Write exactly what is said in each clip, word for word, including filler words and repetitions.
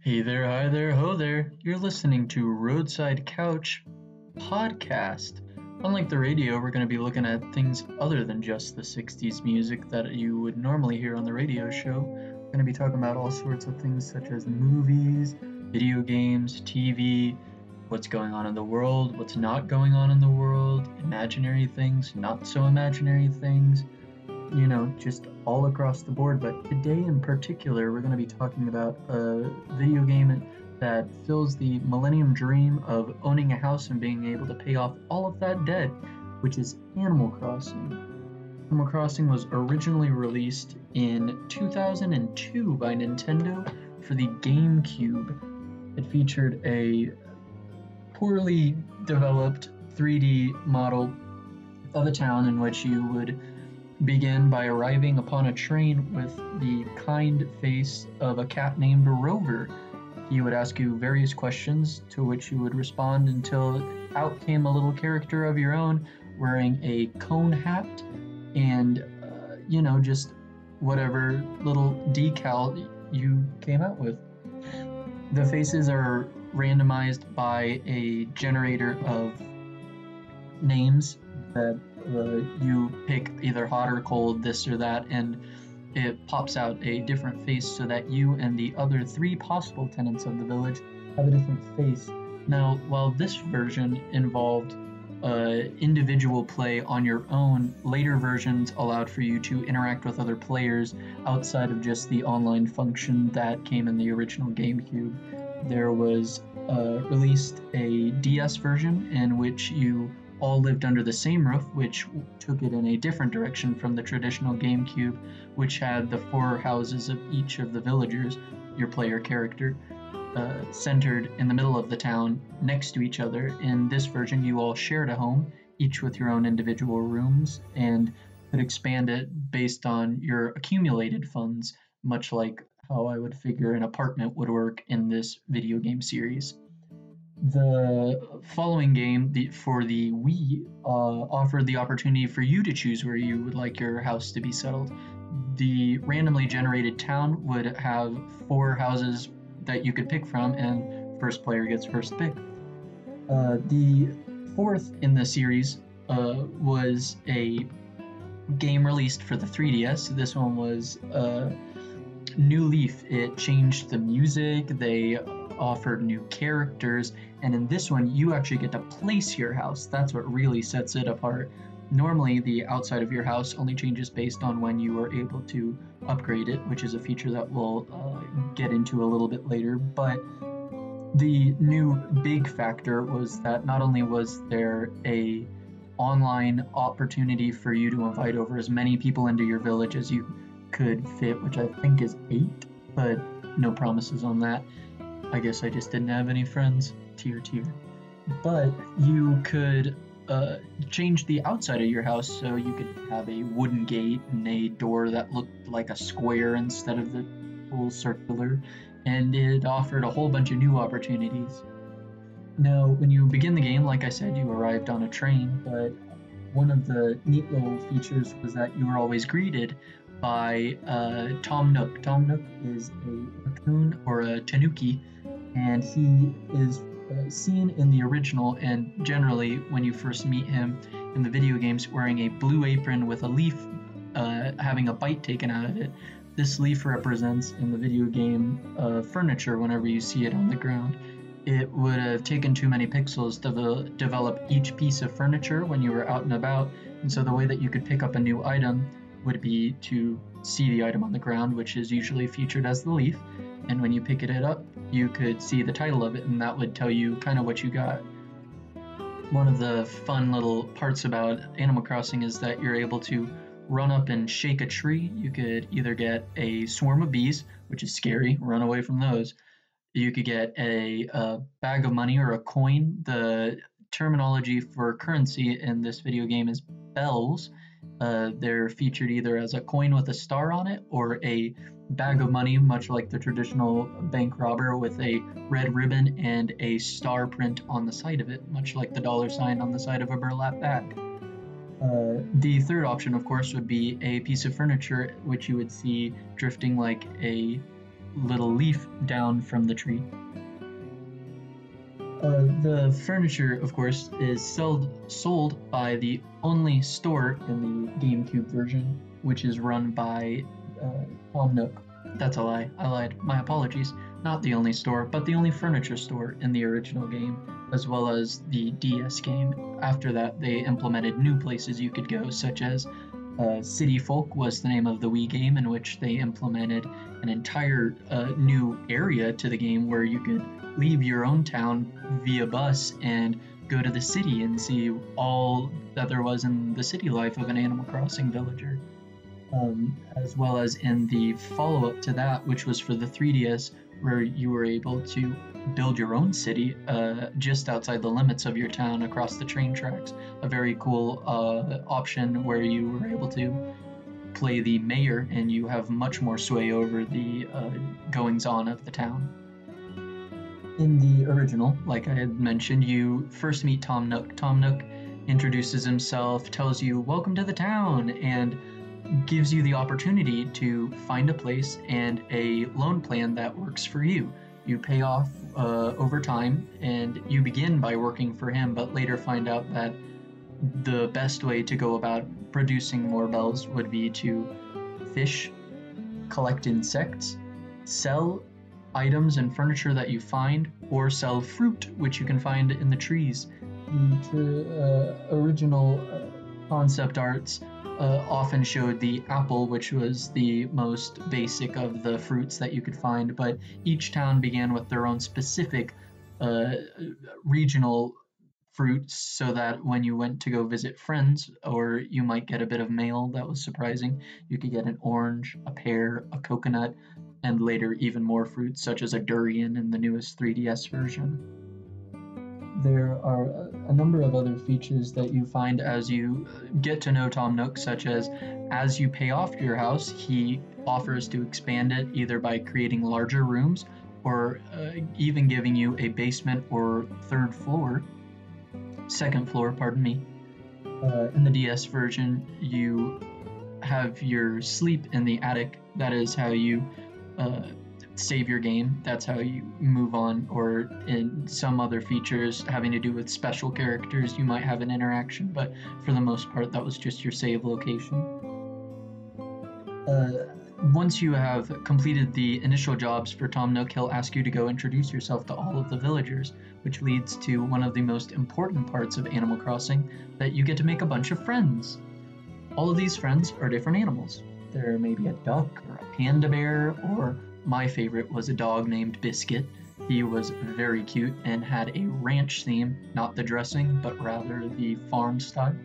Hey there, hi there, ho there. You're listening to Roadside Couch Podcast. Unlike the radio, we're going to be looking at things other than just the sixties music that you would normally hear on the radio show. We're going to be talking about all sorts of things such as movies, video games, T V, what's going on in the world, what's not going on in the world, imaginary things, not so imaginary things, you know, just all across the board. But today in particular, we're going to be talking about a video game that fills the Millennium Dream of owning a house and being able to pay off all of that debt, which is Animal Crossing. Animal Crossing was originally released in two thousand two by Nintendo for the GameCube. It featured a poorly developed three D model of a town in which you would begin by arriving upon a train with the kind face of a cat named Rover. He would ask you various questions to which you would respond until out came a little character of your own wearing a cone hat and, uh, you know, just whatever little decal you came out with. The faces are randomized by a generator of names that Uh, you pick either hot or cold, this or that, and it pops out a different face so that you and the other three possible tenants of the village have a different face. Now, while this version involved uh, individual play on your own, later versions allowed for you to interact with other players outside of just the online function that came in the original GameCube. There was uh, released a D S version in which you all lived under the same roof, which took it in a different direction from the traditional GameCube, which had the four houses of each of the villagers, your player character, uh, centered in the middle of the town next to each other. In this version, you all shared a home, each with your own individual rooms, and could expand it based on your accumulated funds, much like how I would figure an apartment would work in this video game series. The following game the, for the Wii uh, offered the opportunity for you to choose where you would like your house to be settled. The randomly generated town would have four houses that you could pick from, and first player gets first pick. Uh, the fourth in the series uh, was a game released for the three D S. This one was uh, New Leaf. It changed the music, they offered new characters, and in this one you actually get to place your house. That's what really sets it apart. Normally the outside of your house only changes based on when you are able to upgrade it, which is a feature that we'll uh, get into a little bit later. But the new big factor was that not only was there a online opportunity for you to invite over as many people into your village as you could fit, which I think is eight, but no promises on that. I guess I just didn't have any friends. Tier tier. But you could uh, change the outside of your house, so you could have a wooden gate and a door that looked like a square instead of the full circular, and it offered a whole bunch of new opportunities. Now, when you begin the game, like I said, you arrived on a train, but one of the neat little features was that you were always greeted by uh, Tom Nook. Tom Nook is a raccoon or a tanuki, and he is uh, seen in the original and generally when you first meet him in the video games wearing a blue apron with a leaf uh, having a bite taken out of it. This leaf represents in the video game uh, furniture whenever you see it on the ground. It would have taken too many pixels to ve- develop each piece of furniture when you were out and about, and so the way that you could pick up a new item would be to see the item on the ground, which is usually featured as the leaf, and when you pick it up, you could see the title of it, and that would tell you kind of what you got. One of the fun little parts about Animal Crossing is that you're able to run up and shake a tree. You could either get a swarm of bees, which is scary, run away from those. You could get a, a bag of money or a coin. The terminology for currency in this video game is bells. Uh, they're featured either as a coin with a star on it or a bag of money, much like the traditional bank robber, with a red ribbon and a star print on the side of it, much like the dollar sign on the side of a burlap bag. Uh, the third option, of course, would be a piece of furniture which you would see drifting like a little leaf down from the tree. Uh, the furniture, of course, is sold sold by the only store in the GameCube version, which is run by uh, Tom Nook. That's a lie. I lied. My apologies. Not the only store, but the only furniture store in the original game, as well as the D S game. After that, they implemented new places you could go, such as uh, City Folk was the name of the Wii game, in which they implemented an entire uh, new area to the game where you could leave your own town via bus and go to the city and see all that there was in the city life of an Animal Crossing villager. Um, as well as in the follow-up to that, which was for the three D S, where you were able to build your own city uh, just outside the limits of your town across the train tracks. A very cool uh, option where you were able to play the mayor and you have much more sway over the uh, goings-on of the town. In the original, like I had mentioned, you first meet Tom Nook. Tom Nook introduces himself, tells you, "Welcome to the town," and gives you the opportunity to find a place and a loan plan that works for you. You pay off uh, over time, and you begin by working for him, but later find out that the best way to go about producing more bells would be to fish, collect insects, sell items and furniture that you find, or sell fruit, which you can find in the trees. The uh, original uh, concept arts uh, often showed the apple, which was the most basic of the fruits that you could find, but each town began with their own specific uh, regional fruits, so that when you went to go visit friends, or you might get a bit of mail that was surprising, you could get an orange, a pear, a coconut, and later even more fruits such as a durian in the newest three D S version. There are a number of other features that you find as you get to know Tom Nook, such as as you pay off your house, he offers to expand it either by creating larger rooms or uh, even giving you a basement or third floor, second floor, pardon me. Uh, in the D S version, you have your sleep in the attic. That is how you uh, save your game. That's how you move on, or in some other features having to do with special characters, you might have an interaction, but for the most part, that was just your save location. Uh, once you have completed the initial jobs for Tom Nook, he'll ask you to go introduce yourself to all of the villagers, which leads to one of the most important parts of Animal Crossing, that you get to make a bunch of friends. All of these friends are different animals. There may be a duck or a panda bear, or my favorite was a dog named Biscuit. He was very cute and had a ranch theme, not the dressing, but rather the farm style.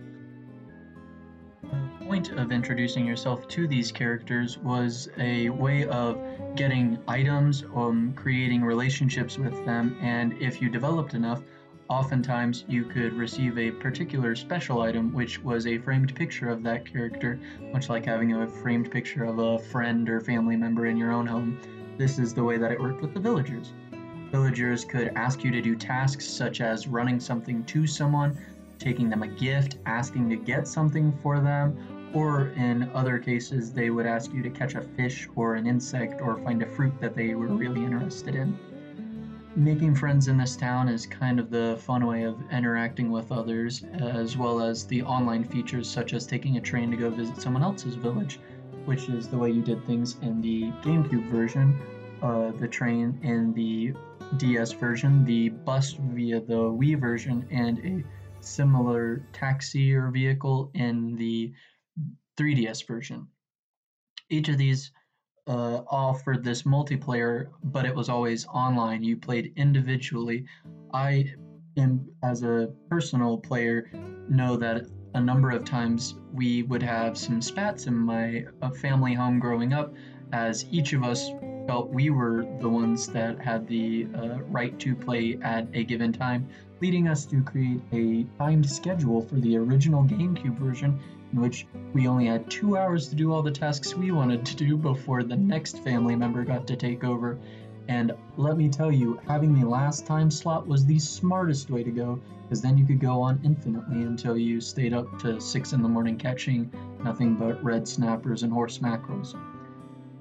The point of introducing yourself to these characters was a way of getting items, um, creating relationships with them, and if you developed enough, oftentimes you could receive a particular special item, which was a framed picture of that character, much like having a framed picture of a friend or family member in your own home. This is the way that it worked with the villagers. Villagers could ask you to do tasks such as running something to someone, taking them a gift, asking to get something for them, or in other cases, they would ask you to catch a fish or an insect or find a fruit that they were really interested in. Making friends in this town is kind of the fun way of interacting with others, as well as the online features such as taking a train to go visit someone else's village, which is the way you did things in the GameCube version, uh, the train in the D S version, the bus via the Wii version, and a similar taxi or vehicle in the three D S version. Each of these uh, offered this multiplayer, but it was always online. You played individually. I am, as a personal player, know that a number of times we would have some spats in my uh, family home growing up, as each of us felt we were the ones that had the uh, right to play at a given time, leading us to create a timed schedule for the original GameCube version, in which we only had two hours to do all the tasks we wanted to do before the next family member got to take over. And let me tell you, having the last time slot was the smartest way to go, because then you could go on infinitely until you stayed up to six in the morning catching nothing but red snappers and horse mackerels.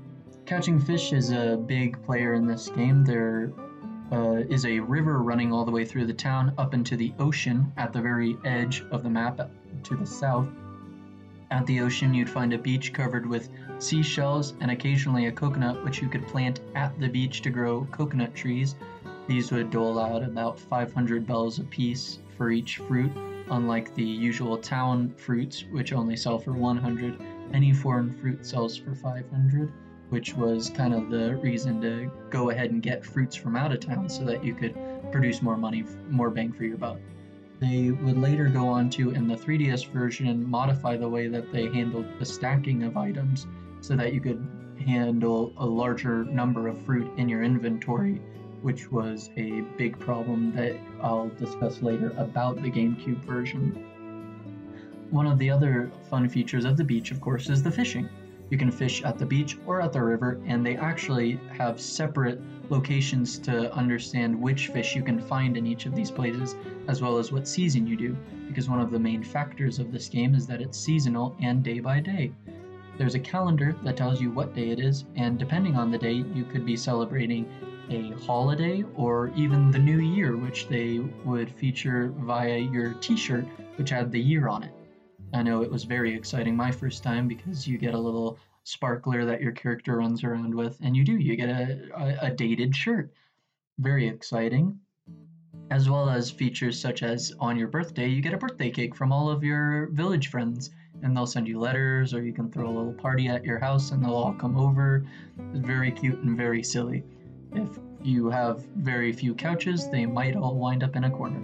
Catching fish is a big player in this game. There uh, is a river running all the way through the town up into the ocean at the very edge of the map to the south. At the ocean, you'd find a beach covered with seashells and occasionally a coconut, which you could plant at the beach to grow coconut trees. These would dole out about five hundred bells apiece for each fruit, unlike the usual town fruits, which only sell for one hundred. Any foreign fruit sells for five hundred, which was kind of the reason to go ahead and get fruits from out of town so that you could produce more money, more bang for your buck. They would later go on to, in the three D S version, modify the way that they handled the stacking of items so that you could handle a larger number of fruit in your inventory, which was a big problem that I'll discuss later about the GameCube version. One of the other fun features of the beach, of course, is the fishing. You can fish at the beach or at the river, and they actually have separate locations to understand which fish you can find in each of these places, as well as what season you do, because one of the main factors of this game is that it's seasonal and day by day. There's a calendar that tells you what day it is, and depending on the day, you could be celebrating a holiday or even the new year, which they would feature via your t-shirt, which had the year on it. I know it was very exciting my first time because you get a little sparkler that your character runs around with, and you do, you get a, a, a dated shirt. Very exciting. As well as features such as on your birthday, you get a birthday cake from all of your village friends, and they'll send you letters, or you can throw a little party at your house and they'll all come over. It's very cute and very silly. If you have very few couches, they might all wind up in a corner.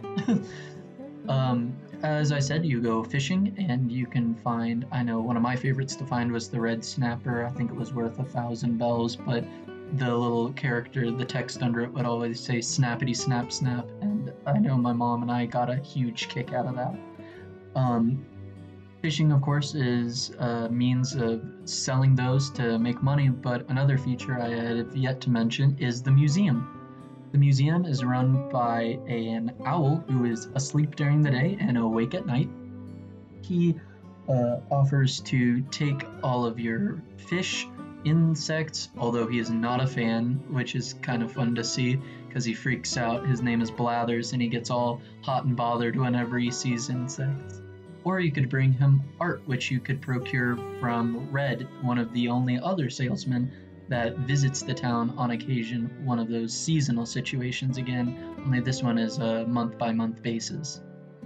um, As I said, you go fishing and you can find, I know one of my favorites to find was the red snapper. I think it was worth a thousand bells, but the little character, the text under it would always say snappity snap snap, and I know my mom and I got a huge kick out of that. Um, fishing, of course, is a means of selling those to make money, but another feature I have yet to mention is the museum. The museum is run by an owl who is asleep during the day and awake at night. He uh, offers to take all of your fish, insects, although he is not a fan, which is kind of fun to see because he freaks out. His name is Blathers and he gets all hot and bothered whenever he sees insects. Or you could bring him art, which you could procure from Red, one of the only other salesmen that visits the town on occasion, one of those seasonal situations again, only this one is a month-by-month basis.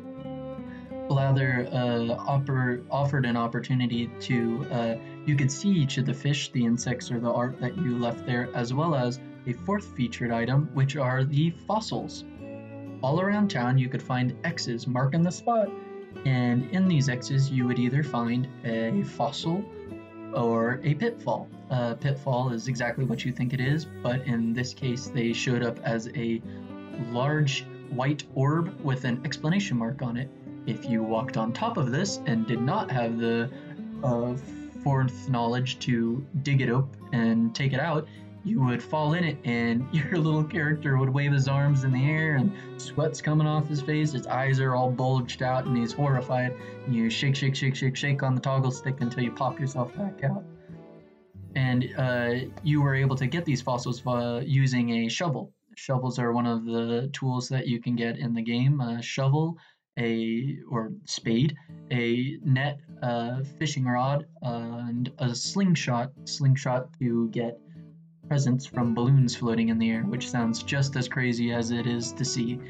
Blather uh, offer, offered an opportunity to, uh, you could see each of the fish, the insects, or the art that you left there, as well as a fourth featured item, which are the fossils. All around town you could find X's marking the spot, and in these X's you would either find a fossil or a pitfall. Uh, pitfall is exactly what you think it is, but in this case they showed up as a large white orb with an exclamation mark on it. If you walked on top of this and did not have the uh, fourth knowledge to dig it up and take it out, you would fall in it and your little character would wave his arms in the air and sweat's coming off his face, his eyes are all bulged out and he's horrified, and you shake, shake, shake, shake, shake on the toggle stick until you pop yourself back out. And uh, you were able to get these fossils uh, using a shovel. Shovels are one of the tools that you can get in the game. A shovel, a or spade, a net, a fishing rod, uh, and a slingshot. Slingshot to get presents from balloons floating in the air, which sounds just as crazy as it is to see.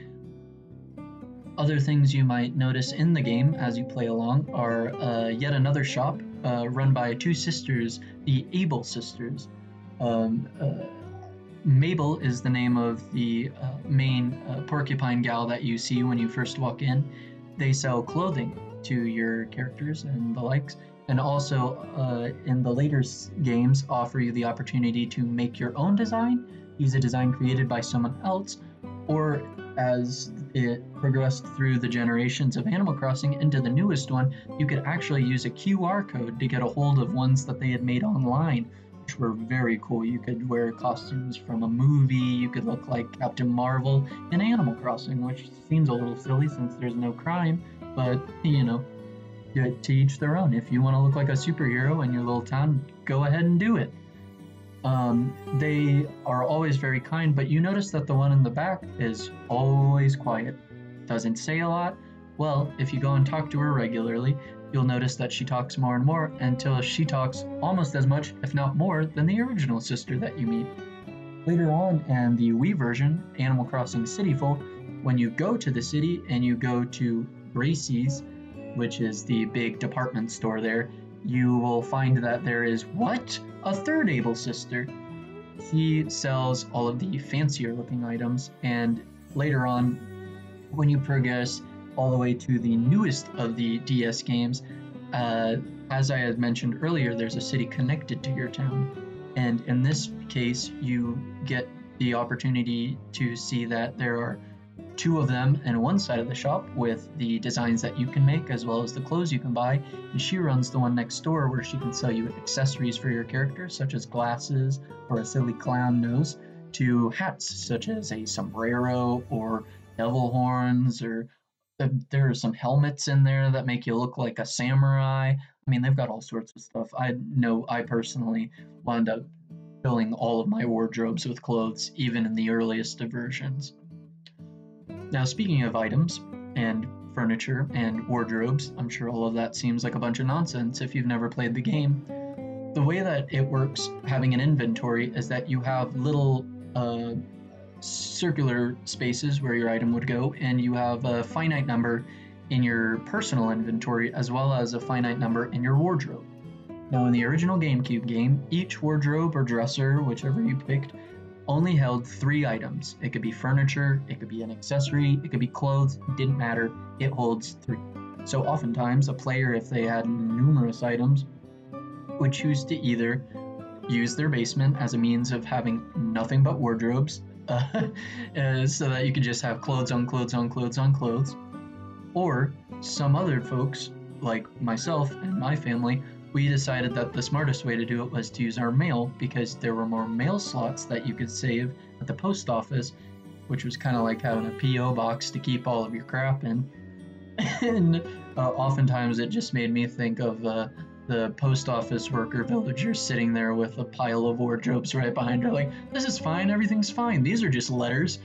Other things you might notice in the game as you play along are uh, yet another shop uh, run by two sisters, the Able sisters. Um, uh, Mabel is the name of the uh, main uh, porcupine gal that you see when you first walk in. They sell clothing to your characters and the likes, and also uh, in the later games offer you the opportunity to make your own design, use a design created by someone else, or as it progressed through the generations of Animal Crossing into the newest one, you could actually use a Q R code to get a hold of ones that they had made online, which were very cool. You could wear costumes from a movie, you could look like Captain Marvel in Animal Crossing, which seems a little silly since there's no crime, but you know, to each their own. If you want to look like a superhero in your little town, go ahead and do it. Um, they are always very kind, but you notice that the one in the back is always quiet, doesn't say a lot. Well, if you go and talk to her regularly, you'll notice that she talks more and more until she talks almost as much, if not more, than the original sister that you meet. Later on in the Wii version, Animal Crossing City Folk, when you go to the city and you go to Gracie's, which is the big department store there, you will find that there is what? A third Able sister. She sells all of the fancier looking items, and later on, when you progress all the way to the newest of the D S games, uh, as I had mentioned earlier, there's a city connected to your town. And in this case, you get the opportunity to see that there are two of them in one side of the shop with the designs that you can make as well as the clothes you can buy, and she runs the one next door where she can sell you accessories for your character such as glasses or a silly clown nose, to hats such as a sombrero or devil horns, or uh, there are some helmets in there that make you look like a samurai. I mean, they've got all sorts of stuff. I know I personally wound up filling all of my wardrobes with clothes even in the earliest of versions. Now, speaking of items and furniture and wardrobes, I'm sure all of that seems like a bunch of nonsense if you've never played the game. The way that it works, having an inventory, is that you have little uh, circular spaces where your item would go, and you have a finite number in your personal inventory as well as a finite number in your wardrobe. Now, in the original GameCube game, each wardrobe or dresser, whichever you picked, only held three items. It could be furniture, it could be an accessory, it could be clothes, it didn't matter, it holds three. So oftentimes a player, if they had numerous items, would choose to either use their basement as a means of having nothing but wardrobes, uh, uh, so that you could just have clothes on clothes on clothes on clothes, or some other folks, like myself and my family, we decided that the smartest way to do it was to use our mail, because there were more mail slots that you could save at the post office, which was kind of like having a P O box to keep all of your crap in. And uh, oftentimes it just made me think of uh, the post office worker villager sitting there with a pile of wardrobes right behind her, like, this is fine, everything's fine, these are just letters.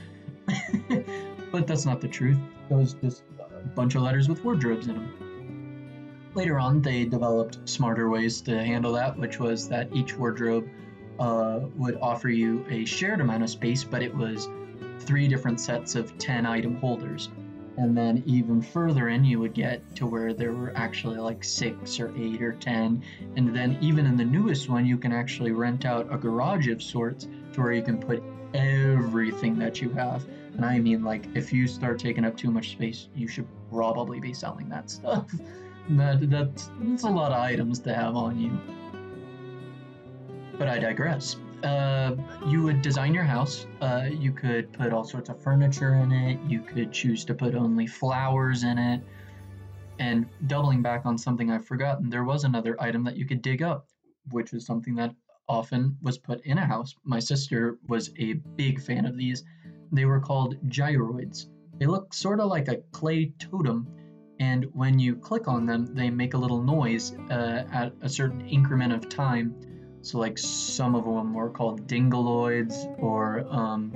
But that's not the truth. It was just a bunch of letters with wardrobes in them. Later on, they developed smarter ways to handle that, which was that each wardrobe uh, would offer you a shared amount of space, but it was three different sets of ten item holders. And then even further in, you would get to where there were actually like six or eight or ten. And then even in the newest one, you can actually rent out a garage of sorts to where you can put everything that you have. And I mean, like, if you start taking up too much space, you should probably be selling that stuff. That, that's, that's a lot of items to have on you. But I digress. Uh, you would design your house. Uh, you could put all sorts of furniture in it. You could choose to put only flowers in it. And doubling back on something I've forgotten, there was another item that you could dig up, which is something that often was put in a house. My sister was a big fan of these. They were called gyroids. They look sort of like a clay totem, and when you click on them, they make a little noise uh, at a certain increment of time. So, like, some of them were called dingaloids, or um,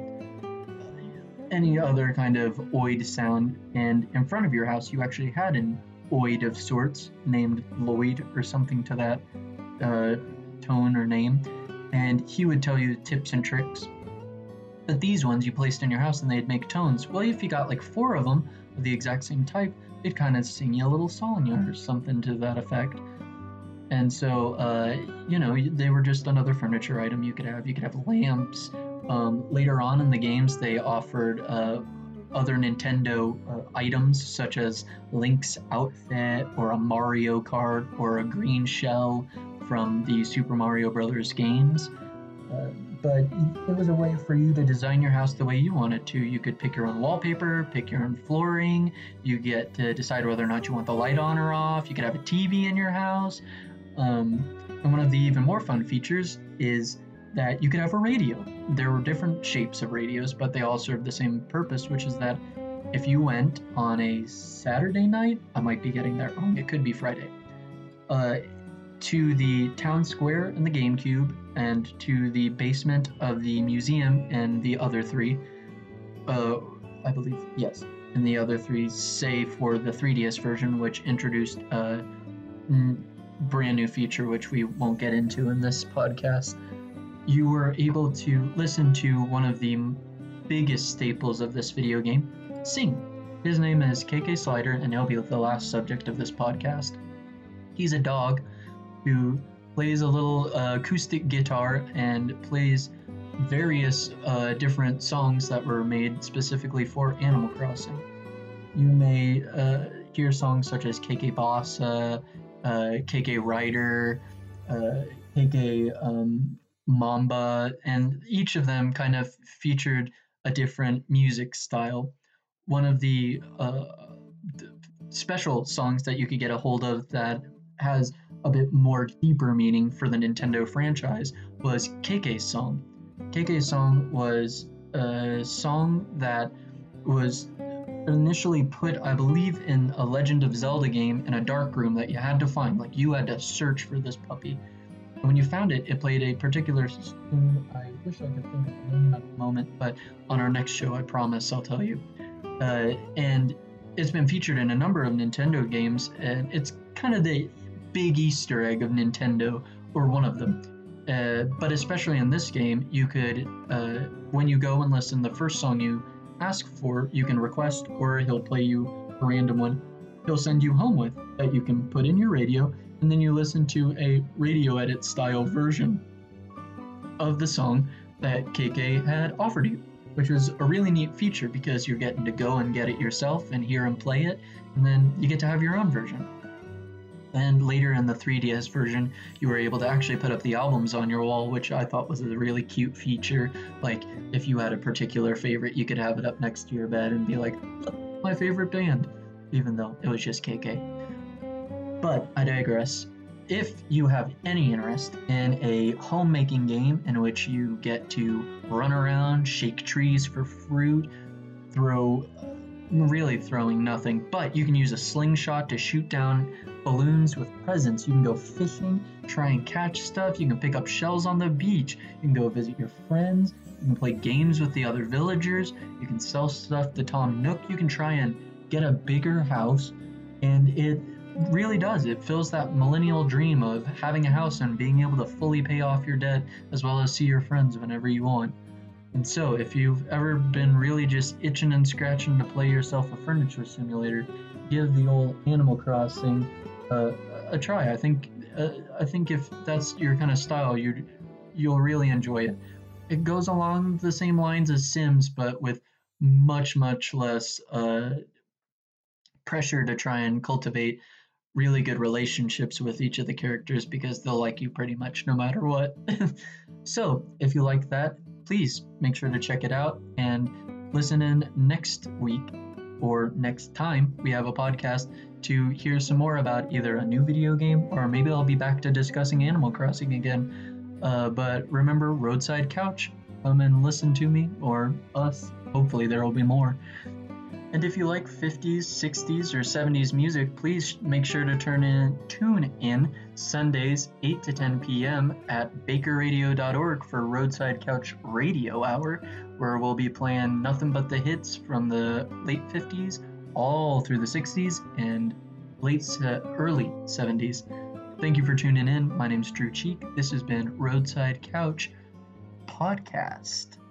any other kind of oid sound. And in front of your house, you actually had an oid of sorts named Lloyd or something to that uh, tone or name, and he would tell you tips and tricks. But these ones you placed in your house and they'd make tones. Well, if you got like four of them of the exact same type, they'd kind of sing you a little song or something to that effect. And so, uh, you know, they were just another furniture item you could have. You could have lamps. Um, later on in the games, they offered uh, other Nintendo uh, items, such as Link's outfit, or a Mario card, or a green shell from the Super Mario Brothers games. Uh, but it was a way for you to design your house the way you wanted to. You could pick your own wallpaper, pick your own flooring. You get to decide whether or not you want the light on or off. You could have a T V in your house. Um, and one of the even more fun features is that you could have a radio. There were different shapes of radios, but they all served the same purpose, which is that if you went on a Saturday night, I might be getting that wrong, it could be Friday, uh, to the town square and the GameCube, and to the basement of the museum and the other three. Uh, I believe, yes. And the other three, say for the three D S version, which introduced a n- brand new feature, which we won't get into in this podcast. You were able to listen to one of the biggest staples of this video game, sing. His name is K K Slider, and he'll be the last subject of this podcast. He's a dog who plays a little uh, acoustic guitar and plays various uh, different songs that were made specifically for Animal Crossing. You may uh, hear songs such as K K Bossa, uh, K K Rider, uh, K K um, Mamba, and each of them kind of featured a different music style. One of the uh, special songs that you could get a hold of that has a bit more deeper meaning for the Nintendo franchise was K K's song. K K's song was a song that was initially put, I believe, in a Legend of Zelda game in a dark room that you had to find. Like, you had to search for this puppy. And when you found it, it played a particular tune. I wish I could think of the name at the moment, but on our next show, I promise I'll tell you. Uh, and it's been featured in a number of Nintendo games, and it's kind of the big Easter egg of Nintendo, or one of them. Uh, but especially in this game, you could, uh, when you go and listen, the first song you ask for, you can request, or he'll play you a random one he'll send you home with that you can put in your radio, and then you listen to a radio edit style version of the song that K K had offered you, which was a really neat feature because you're getting to go and get it yourself and hear him play it, and then you get to have your own version. And later in the three D S version, you were able to actually put up the albums on your wall, which I thought was a really cute feature. Like, if you had a particular favorite, you could have it up next to your bed and be like, my favorite band, even though it was just K K. But I digress. If you have any interest in a homemaking game in which you get to run around, shake trees for fruit, throw, really throwing nothing, but you can use a slingshot to shoot down balloons with presents. You can go fishing, try and catch stuff. You can pick up shells on the beach. You can go visit your friends. You can play games with the other villagers. You can sell stuff to Tom Nook. You can try and get a bigger house. And it really does. It fills that millennial dream of having a house and being able to fully pay off your debt as well as see your friends whenever you want. And so, if you've ever been really just itching and scratching to play yourself a furniture simulator, give the old Animal Crossing uh, a try. I think uh, I think if that's your kind of style, you you'll really enjoy it. It goes along the same lines as Sims, but with much much less uh, pressure to try and cultivate really good relationships with each of the characters because they'll like you pretty much no matter what. So, if you like that, please make sure to check it out and listen in next week or next time we have a podcast to hear some more about either a new video game or maybe I'll be back to discussing Animal Crossing again. Uh, but remember, Roadside Couch, come and listen to me or us. Hopefully there will be more. And if you like fifties, sixties, or seventies music, please make sure to turn in, tune in Sundays eight to ten p.m. at baker radio dot org for Roadside Couch Radio Hour, where we'll be playing nothing but the hits from the late fifties all through the sixties and late se- early seventies. Thank you for tuning in. My name's Drew Cheek. This has been Roadside Couch Podcast.